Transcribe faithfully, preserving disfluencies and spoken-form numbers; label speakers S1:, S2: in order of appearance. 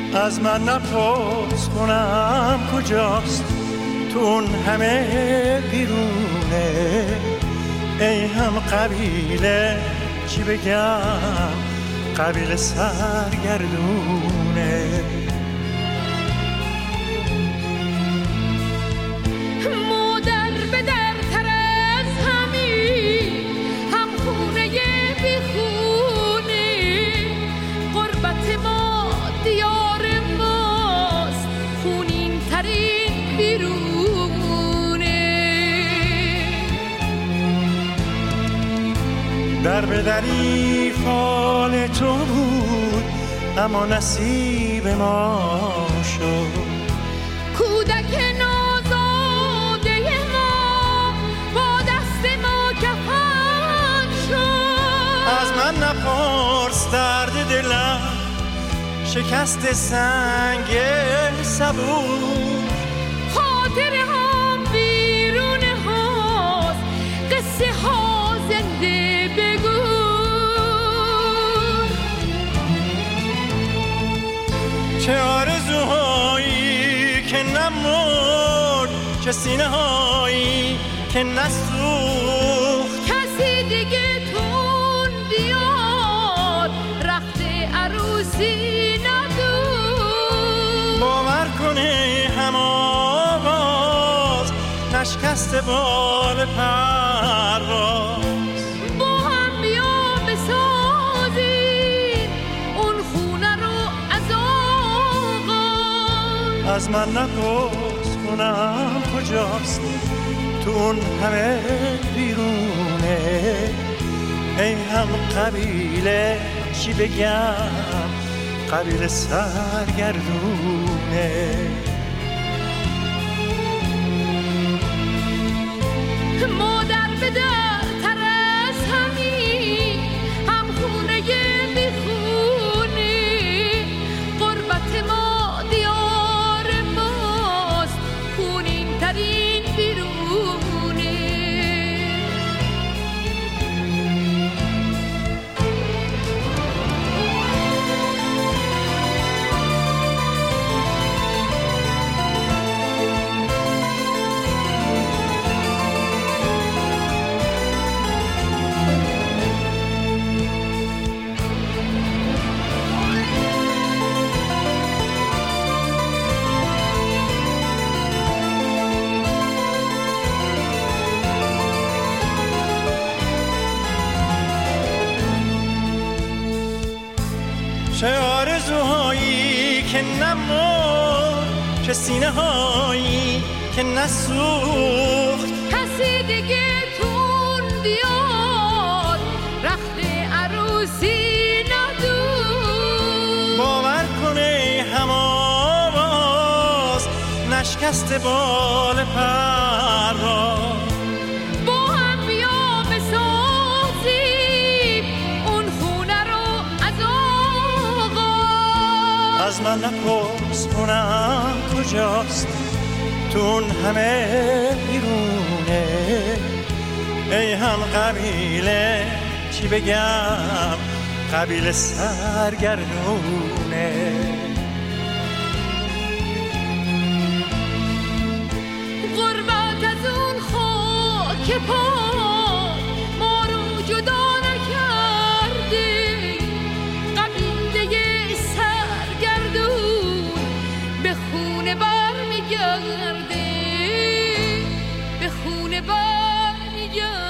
S1: از من نپرس کنم کجاست تو اون همه بیرونه، ای هم قبیله چی بگم قبیله سرگردونه.
S2: مادر به در تر از همین هم خونه بی خونه، غربت ما دیار ماست خونین ترین بیرونه.
S1: در به دری فال تو بود اما نصیب ما شد،
S2: کودک نازاده ما با دست ما کفن شد.
S1: از من نپرس درد دلم شکست سنگ صبور،
S2: خاطره هم بیرون هاست قصه ها زنده بگو.
S1: چه آرزوهایی که نمرد، چه سینه هایی که نسوخت،
S2: کسی دیگه تون بیاد رخت عروسی ندود.
S1: باور کنه هم آواز نشکست بال پرواز.
S2: با هم بیا بسازیم اون خونه رو از آغاز.
S1: از من نپرس کنم کجاست تو اون همه بیرونه، ای هم قبیله چی بگم قبیله سرگردونه.
S2: مادر به در تر از همین هم خونه بی خونه، غربت ما دیار ماست خونین ترین بیرونه.
S1: چه آرزوهایی که نمرد، چه سینه هایی که نسوخت،
S2: کسی دیگه تون بیاد رخت عروسی ندود.
S1: باور کنه هم آواز نشکست بال پرواز.
S2: با هم بیا بسازیم اون خونه رو از آغاز.
S1: از من نپرس کنم کجاست تو اون همه بیرونه، ای هم قبیله چی بگم قبیله سرگردونه.
S2: غربت از اون خاک پاک ما رو جدا نکرده، قبیله سرگردون به خونه برمیگرده، به خونه برمیگرده.